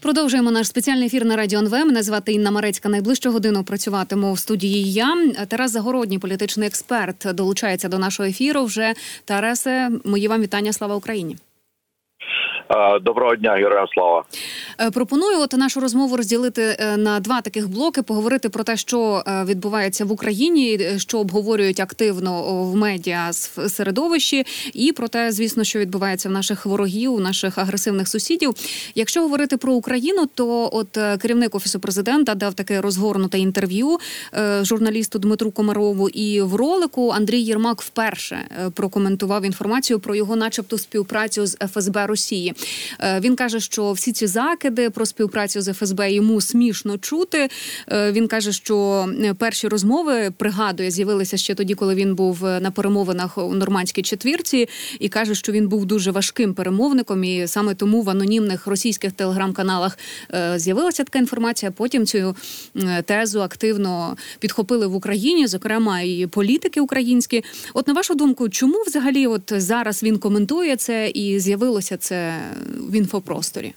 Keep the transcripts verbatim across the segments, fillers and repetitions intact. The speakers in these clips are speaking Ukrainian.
Продовжуємо наш спеціальний ефір на Радіо ен ве. Мене звати Інна Марецька. Найближчу годину працюватиму в студії я. Тарас Загородній, політичний експерт, долучається до нашого ефіру вже. Тарасе, мої вам вітання. Слава Україні! Доброго дня, героям слава. Пропоную от нашу розмову розділити на два таких блоки, поговорити про те, що відбувається в Україні, що обговорюють активно в медіа середовищі, і про те, звісно, що відбувається в наших ворогів, у наших агресивних сусідів. Якщо говорити про Україну, то от керівник Офісу Президента дав таке розгорнуте інтерв'ю журналісту Дмитру Комарову, і в ролику Андрій Єрмак вперше прокоментував інформацію про його начебто співпрацю з еф ес бе Росії. Він каже, що всі ці закиди про співпрацю з еф ес бе йому смішно чути. Він каже, що перші розмови, пригадує, з'явилися ще тоді, коли він був на перемовинах у Нормандській четвірці, і каже, що він був дуже важким перемовником, і саме тому в анонімних російських телеграм-каналах з'явилася така інформація. Потім цю тезу активно підхопили в Україні, зокрема і політики українські. От на вашу думку, чому взагалі от зараз він коментує це і з'явилося це в інфопросторі?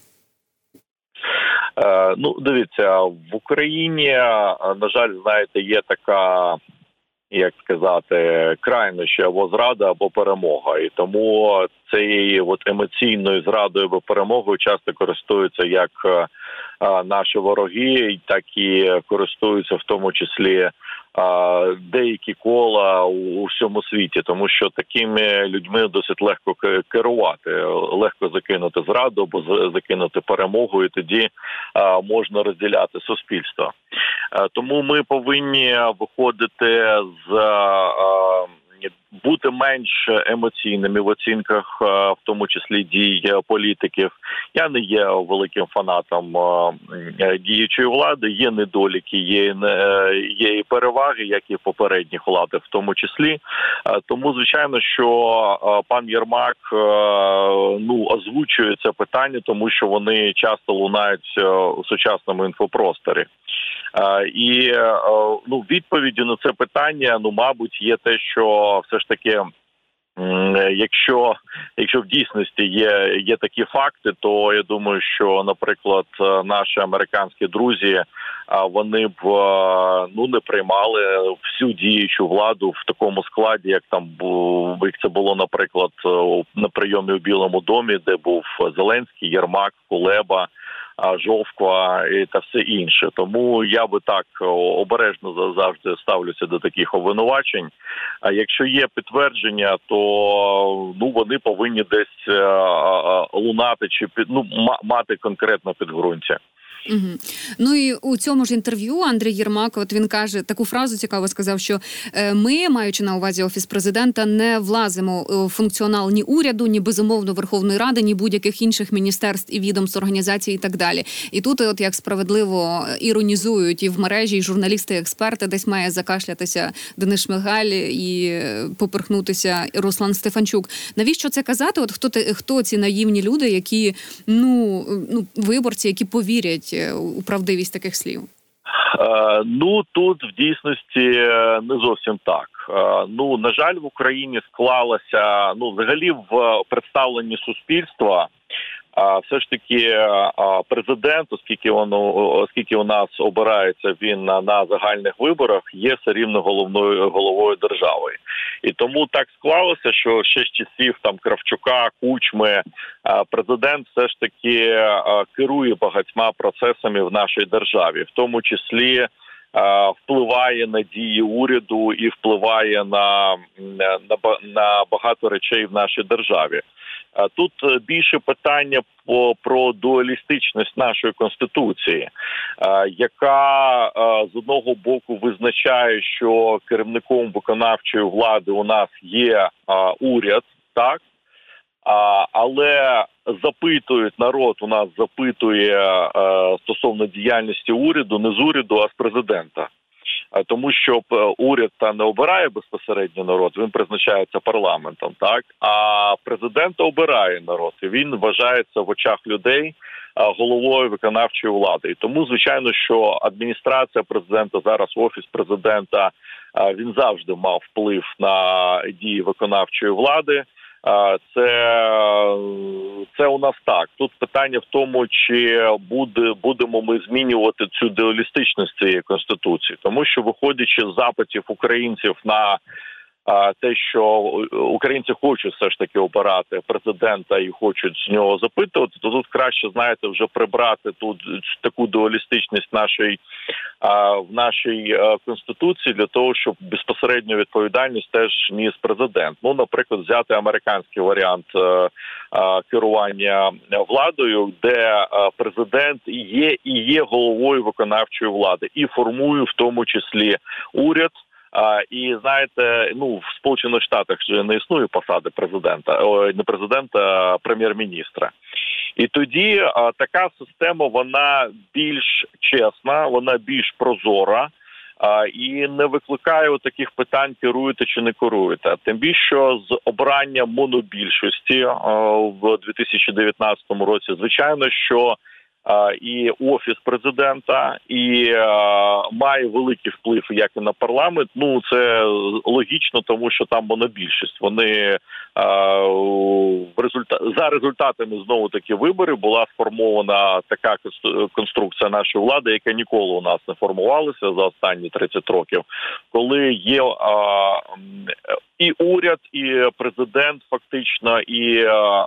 Е, ну, дивіться, в Україні, на жаль, знаєте, є така, як сказати, крайнощі або зрада, або перемога. І тому цією от емоційною зрадою або перемогою часто користуються як е, наші вороги, так і користуються в тому числі деякі кола у всьому світі, тому що такими людьми досить легко керувати, легко закинути зраду або закинути перемогу, і тоді можна розділяти суспільство. Тому ми повинні виходити з бути менш емоційними в оцінках, в тому числі дій політиків. Я не є великим фанатом діючої влади, є недоліки, є, є і переваги, як і попередніх влад, в тому числі. Тому, звичайно, що пан Єрмак ну, озвучує це питання, тому що вони часто лунають у сучасному інфопросторі. І ну, відповіддю на це питання, ну, мабуть, є те, що все ж таки, якщо, якщо в дійсності є, є такі факти, то я думаю, що, наприклад, наші американські друзі, вони б ну, не приймали всю діючу владу в такому складі, як там як це було, наприклад, на прийомі у Білому домі, де був Зеленський, Єрмак, Кулеба, Жовква і та все інше. Тому я би так обережно завжди ставлюся до таких обвинувачень. А якщо є підтвердження, то ну вони повинні десь лунати чи під, ну, мати конкретне підґрунтя. Угу. Ну і у цьому ж інтерв'ю Андрій Єрмак, от він каже, таку фразу цікаво сказав, що ми, маючи на увазі Офіс Президента, не влазимо у функціонал ні уряду, ні, безумовно, Верховної Ради, ні будь-яких інших міністерств і відомств, організацій і так далі. І тут, от як справедливо іронізують і в мережі, і журналісти, і експерти, десь має закашлятися Денис Шмигаль і поперхнутися Руслан Стефанчук. Навіщо це казати? От хто, хто ці наївні люди, які, ну, ну, виборці, які повірять у правдивість таких слів? Е, ну, тут в дійсності не зовсім так. Е, ну, на жаль, в Україні склалося, ну, взагалі в представленні суспільства, а все ж таки президент, оскільки воно, оскільки у нас обирається він на, на загальних виборах, є все рівно головною головою держави. І тому так склалося, що ще з часів там Кравчука, Кучми, президент все ж таки керує багатьма процесами в нашій державі, в тому числі впливає на дії уряду і впливає на, на, на багато речей в нашій державі. Тут більше питання по, про дуалістичність нашої Конституції, яка з одного боку визначає, що керівником виконавчої влади у нас є уряд, так? Але запитують, народ у нас запитує стосовно діяльності уряду не з уряду, а з президента. Тому що уряд та не обирає безпосередньо народ, він призначається парламентом, так? А президента обирає народ, і він вважається в очах людей головою виконавчої влади. І тому, звичайно, що адміністрація президента, зараз Офіс Президента, він завжди мав вплив на дії виконавчої влади. Це, це у нас так. Тут питання в тому, чи буде, будемо ми змінювати цю дуалістичність цієї Конституції. Тому що, виходячи з запитів українців на те, що українці хочуть все ж таки обирати президента і хочуть з нього запитувати, то тут краще, знаєте, вже прибрати тут таку дуалістичність нашої, в нашій Конституції для того, щоб безпосередньо відповідальність теж ніс президент. Ну, наприклад, взяти американський варіант керування владою, де президент є і є головою виконавчої влади і формує в тому числі уряд. А, і знаєте, ну в Сполучених Штатах же не існує посади президента, о, не президента, а прем'єр-міністра. І тоді а, така система, вона більш чесна, вона більш прозора а, і не викликає таких питань, керуєте чи не керуєте. Тим більше, що з обранням монобільшості а, в дві тисячі дев'ятнадцятому році, звичайно, що і Офіс президента, і а, має великий вплив як і на парламент. Ну, це логічно, тому що там монобільшість. Вони а, в результат... за результатами, знову-таки, виборів була сформована така конструкція нашої влади, яка ніколи у нас не формувалася за останні тридцять років, коли є а, і уряд, і президент фактично, і а,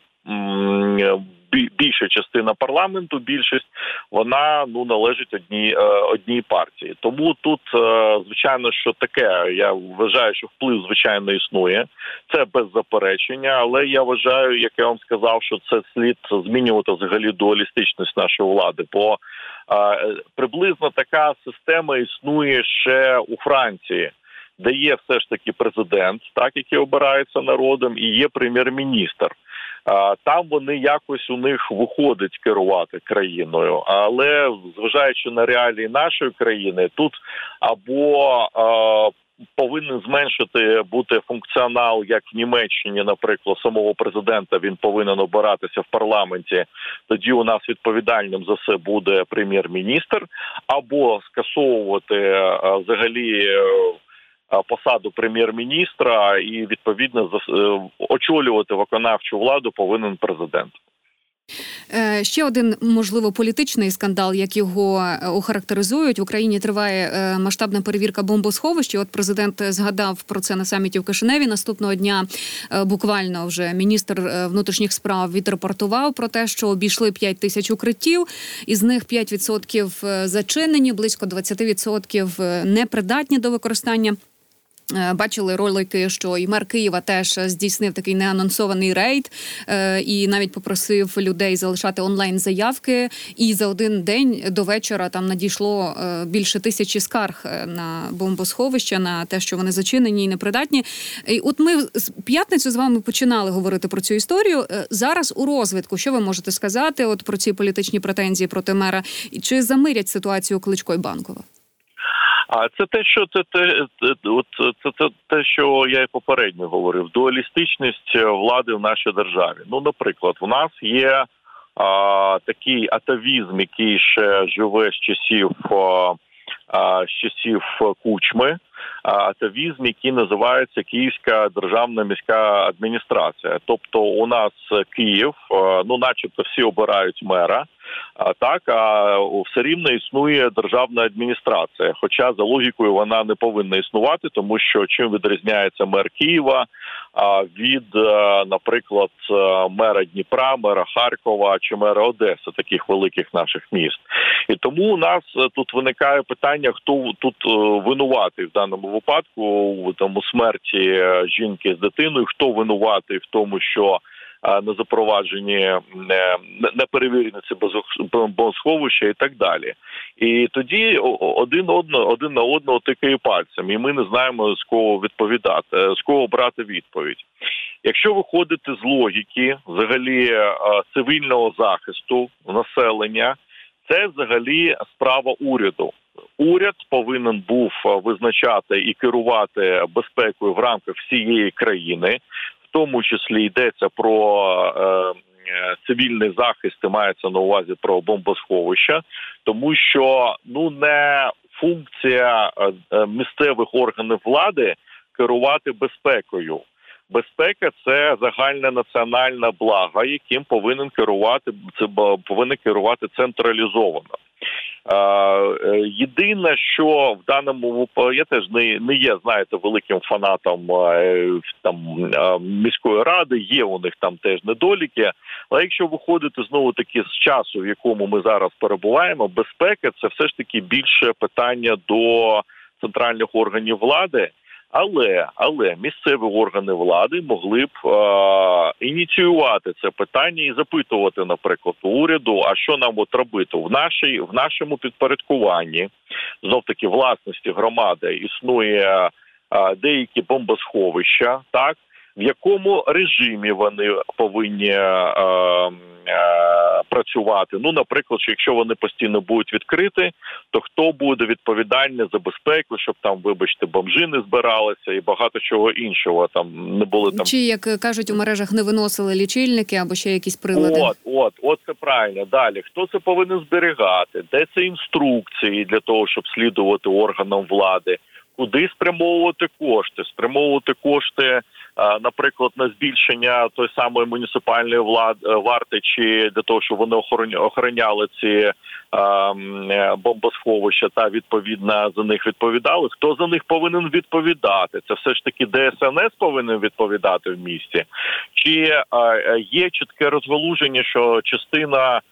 а, більша частина парламенту, більшість, вона ну належить одній одній партії. Тому тут, звичайно, що таке, я вважаю, що вплив, звичайно, існує. Це без заперечення, але я вважаю, як я вам сказав, що це слід змінювати взагалі дуалістичність нашої влади, бо е, приблизно така система існує ще у Франції, де є все ж таки президент, так, який обирається народом, і є прем'єр-міністр. Там вони якось у них виходить керувати країною, але зважаючи на реалії нашої країни, тут або е, повинен зменшити бути функціонал, як в Німеччині, наприклад, самого президента, він повинен обиратися в парламенті, тоді у нас відповідальним за це буде прем'єр-міністр, або скасовувати е, взагалі е, посаду прем'єр-міністра і, відповідно, очолювати виконавчу владу повинен президент. Ще один, можливо, політичний скандал, як його охарактеризують. В Україні триває масштабна перевірка бомбосховищ. От президент згадав про це на саміті в Кишиневі. Наступного дня буквально вже міністр внутрішніх справ відрапортував про те, що обійшли п'ять тисяч укриттів. Із них п'ять відсотків зачинені, близько двадцять відсотків непридатні до використання. Бачили ролики, що і мер Києва теж здійснив такий неанонсований рейд і навіть попросив людей залишати онлайн-заявки. І за один день до вечора там надійшло більше тисячі скарг на бомбосховища, на те, що вони зачинені і непридатні. І от ми з п'ятницю з вами починали говорити про цю історію. Зараз у розвитку, що ви можете сказати от про ці політичні претензії проти мера? І чи замирять ситуацію Кличко і Банкова? А це те, що це те, от це, це те, що я і попередньо говорив. Дуалістичність влади в нашій державі. Ну, наприклад, у нас є а, такий атавізм, який ще живе з часів а, а, з часів Кучми. Атавізм, який називається Київська державна міська адміністрація. Тобто у нас Київ, ну начебто всі обирають мера, так, а все рівно існує державна адміністрація. Хоча за логікою вона не повинна існувати, тому що чим відрізняється мер Києва від, наприклад, мера Дніпра, мера Харкова чи мера Одеси, таких великих наших міст. І тому у нас тут виникає питання, хто тут винуватий в даному випадку, у тому смерті жінки з дитиною, хто винуватий в тому, що не запроваджені, не перевірені ці бомбосховища і так далі. І тоді один, одно, один на одного тикає пальцем, і ми не знаємо, з кого відповідати, з кого брати відповідь. Якщо виходити з логіки, взагалі, цивільного захисту населення, це взагалі справа уряду. Уряд повинен був визначати і керувати безпекою в рамках всієї країни, в тому числі йдеться про е, цивільний захист, і мається на увазі про бомбосховища, тому що ну не функція е, місцевих органів влади керувати безпекою. Безпека – це загальне національне благо, яким повинен керувати, це повинен керувати централізовано. Єдине, що в даному випадку, я теж не, не є, знаєте, великим фанатом там міської ради, є у них там теж недоліки, але якщо виходити знову-таки з часу, в якому ми зараз перебуваємо, безпека – це все ж таки більше питання до центральних органів влади. Але, але місцеві органи влади могли б е, ініціювати це питання і запитувати, наприклад, у уряду, а що нам от робити? В, нашій, в нашому підпорядкуванні, знов-таки власності громади, існує е, деякі бомбосховища, так? В якому режимі вони повинні е, е, працювати. Ну, наприклад, що якщо вони постійно будуть відкриті, то хто буде відповідальний за безпеку, щоб там, вибачте, бомжи не збиралися і багато чого іншого там не були там. Чи, як кажуть, у мережах не виносили лічильники або ще якісь прилади? От, от, от це правильно. Далі, хто це повинен зберігати? Де це інструкції для того, щоб слідувати органам влади? Куди спрямовувати кошти? Спрямовувати кошти, наприклад, на збільшення той самої муніципальної влади, варти, чи для того, щоб вони охороняли ці бомбосховища та, відповідно, за них відповідали. Хто за них повинен відповідати? Це все ж таки Де С Ен Ес повинен відповідати в місті? Чи є чітке розгалуження, що частина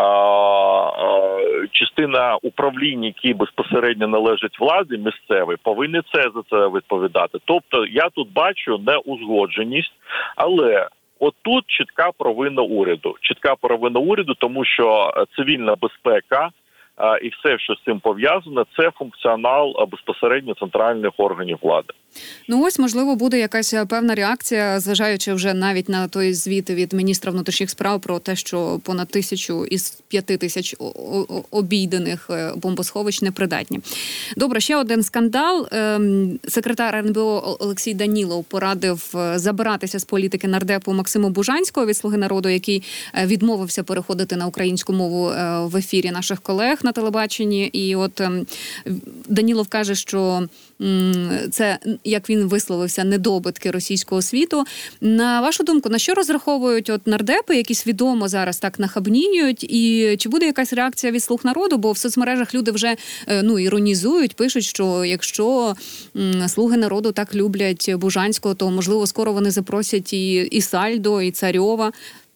частина управлінь, які безпосередньо належать владі місцевій, повинні це за це відповідати. Тобто я тут бачу неузгодженість, але отут чітка провина уряду. Чітка провина уряду, тому що цивільна безпека і все, що з цим пов'язано, це функціонал безпосередньо центральних органів влади. Ну ось, можливо, буде якась певна реакція, зважаючи вже навіть на той звіт від міністра внутрішніх справ про те, що понад тисячу із п'яти тисяч обійдених бомбосховищ непридатні. Добре, ще один скандал. Секретар Р Н Бо Олексій Данілов порадив забиратися з політики нардепу Максиму Бужанського від «Слуги народу», який відмовився переходити на українську мову в ефірі наших колег на телебаченні. І от Данілов каже, що це, як він висловився, недобитки російського світу. На вашу думку, на що розраховують от нардепи, які свідомо зараз так нахабніють, і чи буде якась реакція від «Слуг народу»? Бо в соцмережах люди вже ну іронізують, пишуть, що якщо м, «Слуги народу» так люблять Бужанського, то, можливо, скоро вони запросять і, і Сальдо, і Царьова.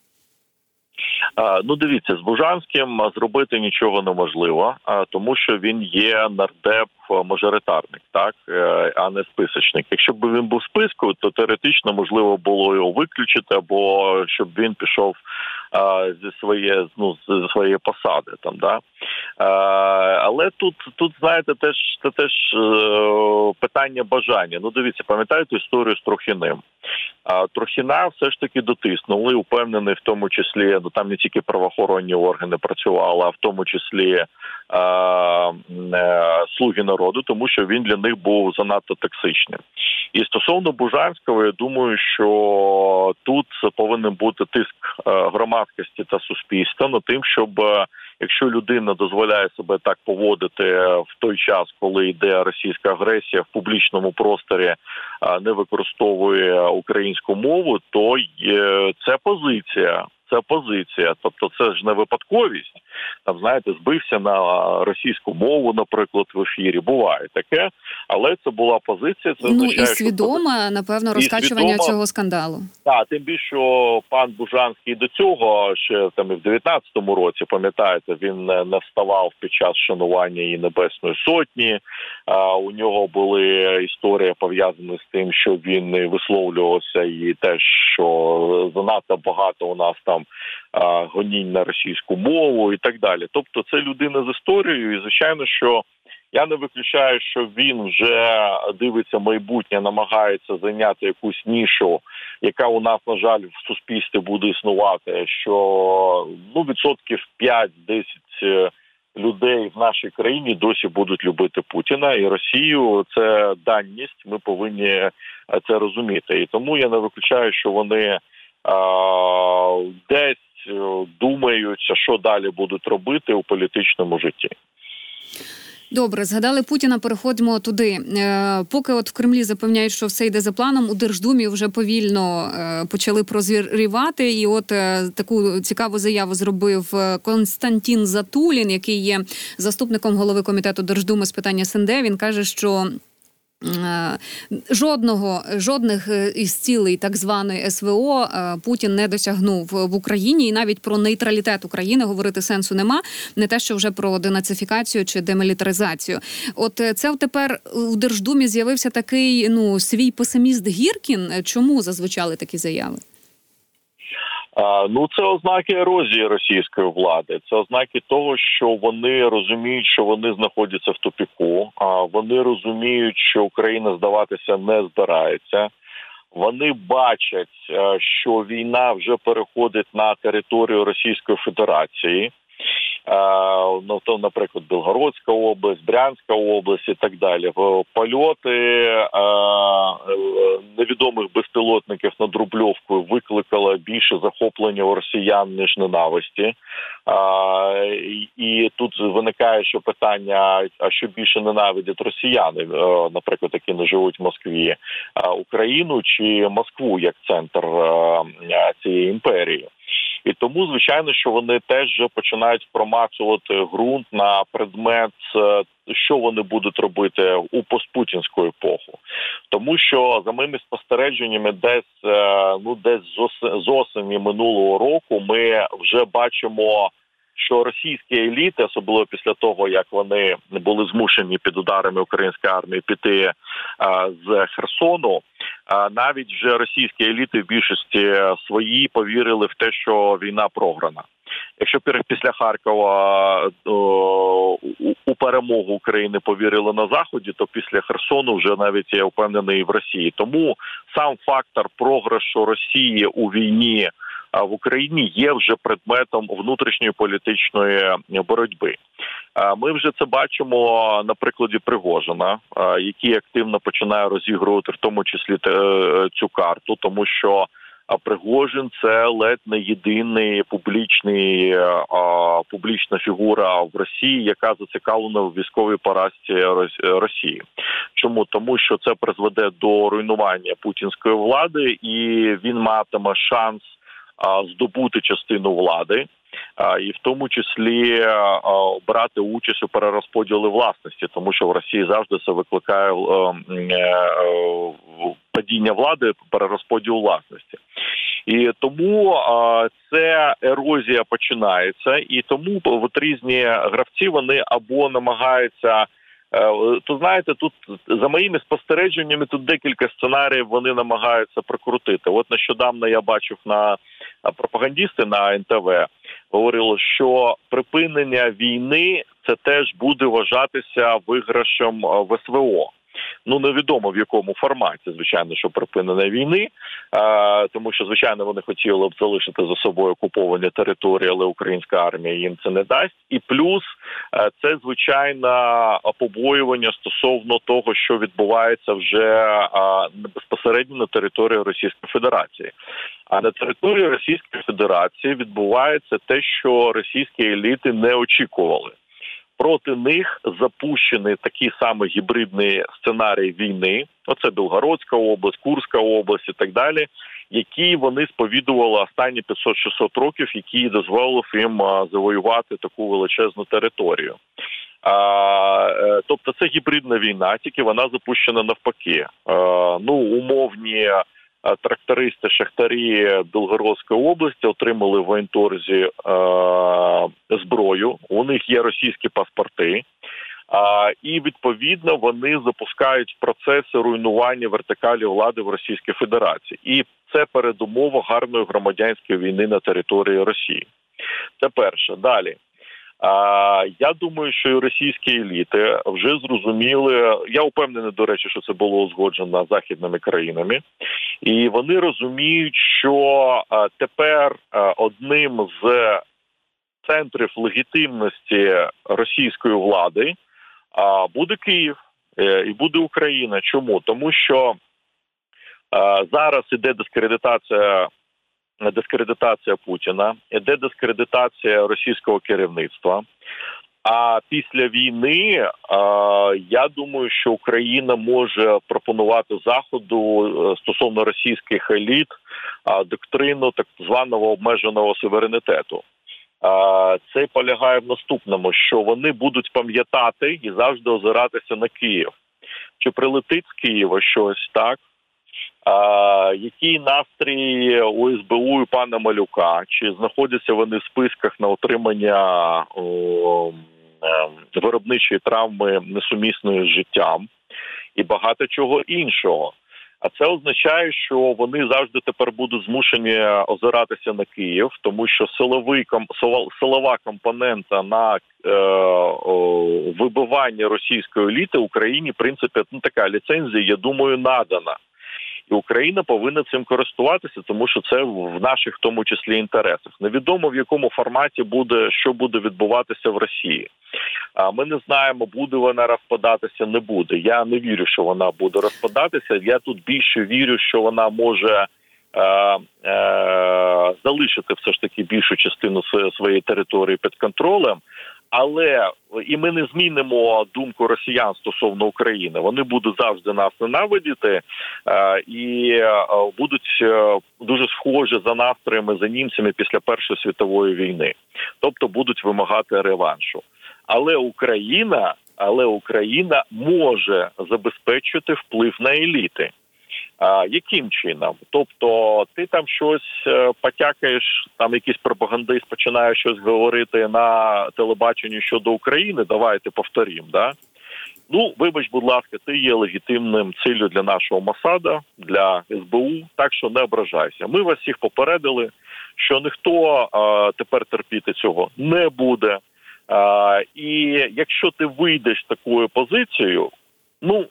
Ну, дивіться, з Бужанським зробити нічого неможливо, тому що він є нардеп-мажоритарник, так, а не списочник. Якщо б він був в списку, то теоретично можливо було його виключити, або щоб він пішов зі своєї, ну, зі своєї посади, там, да. Але тут, тут, знаєте, теж це теж питання бажання. Ну, дивіться, пам'ятаєте історію з Трухіним? Трухіна все ж таки дотиснули, упевнений в тому числі, ну там не тільки правоохоронні органи працювали, а в тому числі е, е, «Слуги народу», тому що він для них був занадто токсичним. І стосовно Бужанського, я думаю, що тут повинен бути тиск громадськості та суспільства на тим, щоб якщо людина дозволяє себе так поводити в той час, коли йде російська агресія в публічному просторі, не використовує українську мову, то це позиція. Це позиція, тобто це ж не випадковість. Там, знаєте, збився на російську мову, наприклад, в ефірі. Буває таке, але це була позиція. Це ну означає, і свідома, що... напевно, розкачування свідома... цього скандалу. Так, тим більше, що пан Бужанський до цього, ще там і в дев'ятнадцятому році, пам'ятаєте, він не вставав під час шанування її Небесної Сотні. А, у нього були історії пов'язані з тим, що він висловлювався і те, що занадто багато у нас там а, гонінь на російську мову і так далі. Тобто це людина з історією, і звичайно, що я не виключаю, що він вже дивиться майбутнє, намагається зайняти якусь нішу, яка у нас, на жаль, в суспільстві буде існувати, що ну, відсотків п'ять-десять людей в нашій країні досі будуть любити Путіна і Росію. Це даність, ми повинні це розуміти. І тому я не виключаю, що вони а, десь думають, що далі будуть робити у політичному житті. Добре, згадали Путіна, переходимо туди. Е, поки от в Кремлі запевняють, що все йде за планом, у Держдумі вже повільно е, почали прозрівати. І от е, таку цікаву заяву зробив Константин Затулін, який є заступником голови комітету Держдуми з питання СНД. Він каже, що Жодного, жодних із цілей так званої ес ве о Путін не досягнув в Україні, і навіть про нейтралітет України говорити сенсу нема, не те, що вже про денацифікацію чи демілітаризацію. От це тепер у Держдумі з'явився такий, ну, свій песиміст Гіркін. Чому зазвучали такі заяви? А, ну, це ознаки ерозії російської влади. Це ознаки того, що вони розуміють, що вони знаходяться в тупіку. А вони розуміють, що Україна здаватися не збирається. Вони бачать, що війна вже переходить на територію Російської Федерації. Ну, то, наприклад, Білгородська область, Брянська область і так далі. Польоти невідомих безпілотників над Рубльовкою викликало більше захоплення у росіян, ніж ненависті. І тут виникає ще питання, а що більше ненавидять росіяни, наприклад, які не живуть в Москві, Україну чи Москву як центр цієї імперії. І тому, звичайно, що вони теж вже починають промацувати ґрунт на предмет, що вони будуть робити у постпутінську епоху. Тому що, за моїми спостереженнями, десь, ну, десь з осені минулого року ми вже бачимо, що російські еліти, особливо після того, як вони були змушені під ударами української армії піти а, з Херсону, а, навіть вже російські еліти в більшості свої повірили в те, що війна програна. Якщо після Харкова о, у перемогу України повірили на Заході, то після Херсону вже навіть, я впевнений, в Росії. Тому сам фактор програшу Росії у війні в Україні є вже предметом внутрішньої політичної боротьби. Ми вже це бачимо на прикладі Пригожина, який активно починає розігрувати в тому числі цю карту, тому що Пригожин – це ледь не єдиний публічний, публічна фігура в Росії, яка зацікавлена в військовій поразці Росії. Чому? Тому що це призведе до руйнування путінської влади, і він матиме шанс здобути частину влади, і в тому числі брати участь у перерозподілі власності, тому що в Росії завжди це викликає падіння влади, перерозподіл власності. І тому ця ерозія починається, і тому от різні гравці, вони або намагаються, то знаєте, тут за моїми спостереженнями тут декілька сценаріїв вони намагаються прокрутити. От нещодавно я бачив на пропагандісти на ен те ве говорили, що припинення війни це теж буде вважатися виграшем в ес ве о. Ну, невідомо в якому форматі, звичайно, що припинення війни, а, тому що, звичайно, вони хотіли б залишити за собою окуповані території, але українська армія їм це не дасть. І плюс а, це, звичайно, побоювання стосовно того, що відбувається вже а, безпосередньо на території Російської Федерації. А на території Російської Федерації відбувається те, що російські еліти не очікували. Проти них запущений такий самий гібридний сценарій війни, оце Білгородська область, Курська область і так далі, які вони сповідували останні п'ятсот-шістсот років, які дозволив їм завоювати таку величезну територію. А, тобто це гібридна війна, тільки вона запущена навпаки. А, ну, умовні трактористи, шахтарі Білгородської області отримали в воєнторзі е, зброю, у них є російські паспорти, а, і, відповідно, вони запускають процеси руйнування вертикалі влади в Російській Федерації. І це передумова гарної громадянської війни на території Росії. Це перше. Далі. А, я думаю, що і російські еліти вже зрозуміли, я впевнений, до речі, що це було узгоджено західними країнами, і вони розуміють, що а, тепер а, одним з центрів легітимності російської влади а, буде Київ е, і буде Україна. Чому? Тому що а, зараз іде дискредитація дискредитація Путіна, іде дискредитація російського керівництва. А після війни, я думаю, що Україна може пропонувати Заходу стосовно російських еліт доктрину так званого обмеженого суверенітету. Це полягає в наступному, що вони будуть пам'ятати і завжди озиратися на Київ. Чи прилетить з Києва щось, так? А, який настрій у ес бе у і пана Малюка? Чи знаходяться вони в списках на отримання о, е, виробничої травми несумісної з життям? І багато чого іншого. А це означає, що вони завжди тепер будуть змушені озиратися на Київ, тому що силовий, силова компонента на е, о, вибивання російської еліти Україні, в принципі, ну, така ліцензія, я думаю, надана. І Україна повинна цим користуватися, тому що це в наших, в тому числі, інтересах. Невідомо, в якому форматі буде, що буде відбуватися в Росії. А ми не знаємо, буде вона розпадатися, не буде. Я не вірю, що вона буде розпадатися. Я тут більше вірю, що вона може е, е, залишити все ж таки більшу частину своєї території під контролем. Але і ми не змінимо думку росіян стосовно України. Вони будуть завжди нас ненавидіти е, і е, будуть е, дуже схожі за настроями за німцями після Першої світової війни. Тобто будуть вимагати реваншу. Але Україна, але Україна може забезпечити вплив на еліти. А, яким чином? Тобто ти там щось потякаєш, там якийсь пропагандист починає щось говорити на телебаченні щодо України, давайте повторім, да? Ну, вибач, будь ласка, ти є легітимним ціллю для нашого Моссада, для ес бе у, так що не ображайся. Ми вас всіх попередили, що ніхто а, тепер терпіти цього не буде. А, і якщо ти вийдеш такою позицією, ну,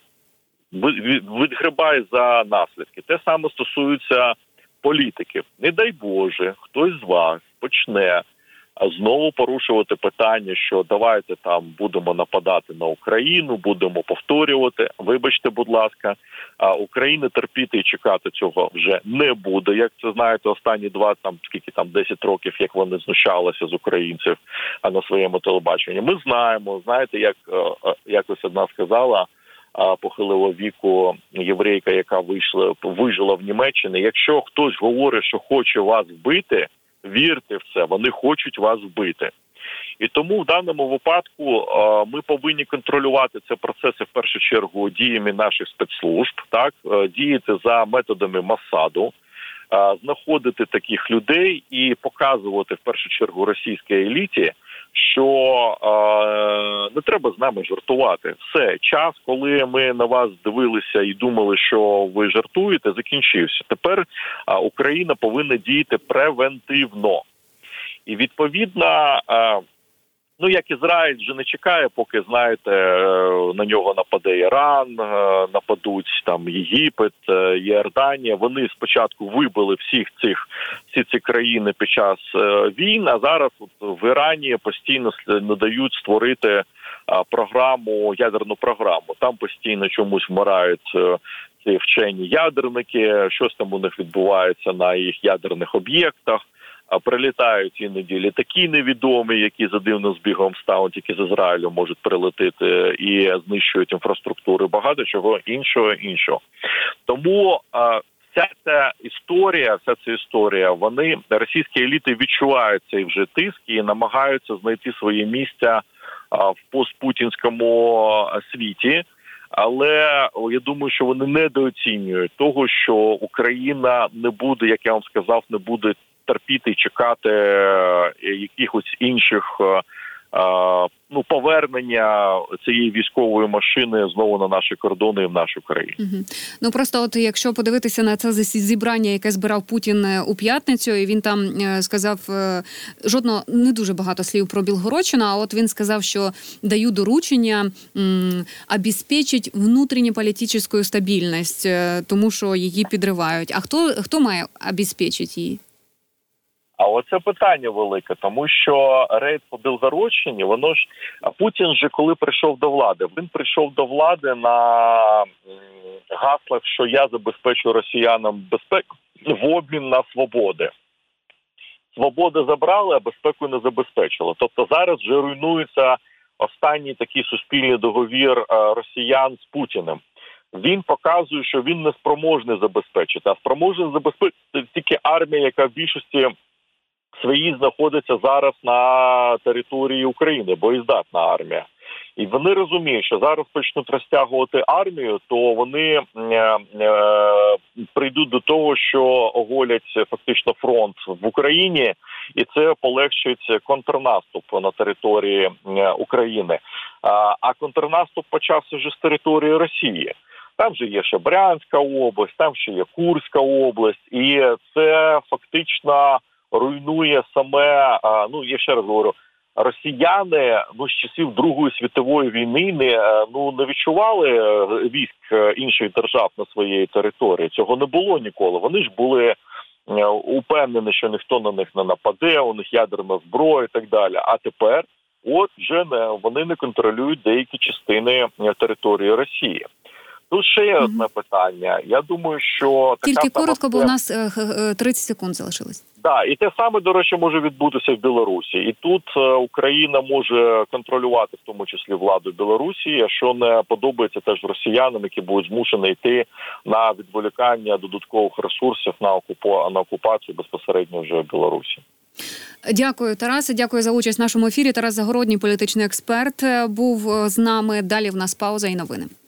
відгрібай за наслідки. Те саме стосується політиків. Не дай Боже, хтось з вас почне знову порушувати питання, що давайте там будемо нападати на Україну, будемо повторювати. Вибачте, будь ласка, Україна терпіти і чекати цього вже не буде. Як це знаєте, останні два, там скільки там десять років, як вони знущалися з українців на своєму телебаченні. Ми знаємо, знаєте, як якось одна сказала, похилого віку єврейка, яка вийшла, вижила в Німеччині. Якщо хтось говорить, що хоче вас вбити, вірте в це, вони хочуть вас вбити. І тому в даному випадку ми повинні контролювати ці процеси в першу чергу діями наших спецслужб, так, діяти за методами Моссаду, знаходити таких людей і показувати в першу чергу російській еліті, що е, не треба з нами жартувати. Все, час, коли ми на вас дивилися і думали, що ви жартуєте, закінчився. Тепер е, Україна повинна діяти превентивно. І відповідно, е, ну як Ізраїль вже не чекає, поки, знаєте, на нього нападе Іран, нападуть там Єгипет, Йорданія. Вони спочатку вибили всіх цих, всі ці країни під час війн, а зараз от в Ірані постійно не дають створити програму, ядерну програму. Там постійно чомусь вмирають ці вчені ядерники, щось там у них відбувається на їх ядерних об'єктах. Прилітають іноді літаки невідомі, які за дивним збігом стану тільки з Ізраїлю можуть прилетити і знищують інфраструктуру, багато чого іншого іншого. Тому а, вся ця історія, вся ця історія, вони, російські еліти відчувають цей вже тиск і намагаються знайти своє місце а, в постпутінському світі. Але я думаю, що вони недооцінюють того, що Україна не буде, як я вам сказав, не буде терпіти і чекати якихось інших ну, повернення цієї військової машини знову на наші кордони і в нашу країну. Угу. Ну просто от якщо подивитися на це зібрання, яке збирав Путін у п'ятницю, і він там сказав жодного, не дуже багато слів про Білгородщину, а от він сказав, що даю доручення м, обезпечити внутрішню політичну стабільність, тому що її підривають. А хто, хто має обезпечити її? А оце питання велике, тому що рейд по Білгородщині, воно ж, Путін же коли прийшов до влади, він прийшов до влади на гаслах, що я забезпечу росіянам безпеку в обмін на свободи. Свободи забрали, а безпеку не забезпечили. Тобто зараз вже руйнується останній такий суспільний договір е, росіян з Путіним. Він показує, що він не спроможний забезпечити, а спроможний забезпечити тільки армія, яка в більшості своїй знаходиться зараз на території України, боєздатна армія. І вони розуміють, що зараз почнуть розтягувати армію, то вони е, е, прийдуть до того, що оголять фактично фронт в Україні, і це полегшить контрнаступ на території е, України. А, а контрнаступ почався вже з території Росії. Там же є ще Брянська область, там ще є Курська область, і це фактично руйнує саме, ну я ще раз говорю, росіяни ну, з часів Другої світової війни не, ну, не відчували військ інших держав на своїй території. Цього не було ніколи. Вони ж були упевнені, що ніхто на них не нападе, у них ядерна зброя і так далі. А тепер от вже не, вони не контролюють деякі частини території Росії. Тут ще є одне питання. Я думаю, що така тільки коротко, бо у сама... нас тридцять секунд залишилось. Так, і те саме, до речі, може відбутися в Білорусі. І тут е, Україна може контролювати, в тому числі, владу Білорусі, що не подобається теж росіянам, які будуть змушені йти на відволікання додаткових ресурсів на окупу... на окупацію безпосередньо вже в Білорусі. Дякую, Тарасе. Дякую за участь в нашому ефірі. Тарас Загородній, політичний експерт, був з нами. Далі в нас пауза і новини.